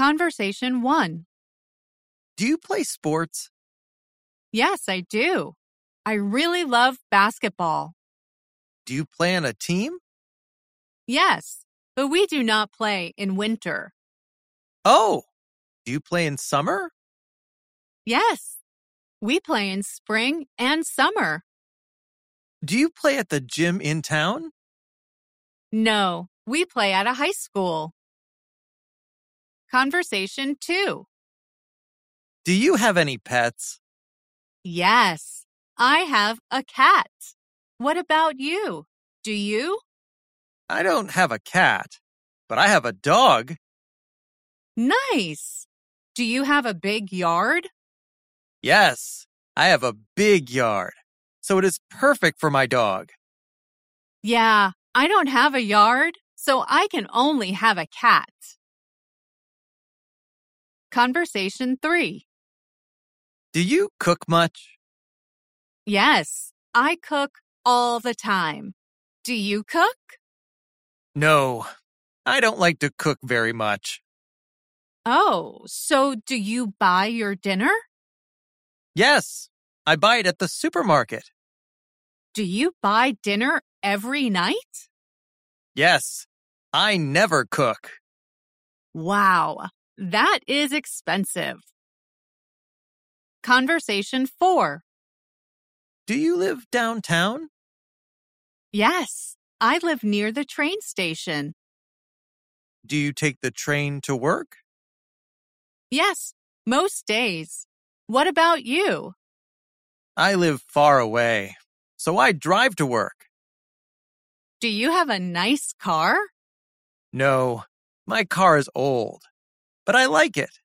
Conversation 1. Do you play sports? Yes, I do. I really love basketball. Do you play on a team? Yes, but we do not play in winter. Oh, do you play in summer? Yes, we play in spring and summer. Do you play at the gym in town? No, we play at a high school. Conversation 2. Do you have any pets? Yes, I have a cat. What about you? Do you? I don't have a cat, but I have a dog. Nice. Do you have a big yard? Yes, I have a big yard, so it is perfect for my dog. Yeah, I don't have a yard, so I can only have a cat. Conversation 3. Do you cook much? Yes, I cook all the time. Do you cook? No, I don't like to cook very much. Oh, so do you buy your dinner? Yes, I buy it at the supermarket. Do you buy dinner every night? Yes, I never cook. Wow, that is expensive. Conversation 4. Do you live downtown? Yes, I live near the train station. Do you take the train to work? Yes, most days. What about you? I live far away, so I drive to work. Do you have a nice car? No, my car is old, but I like it.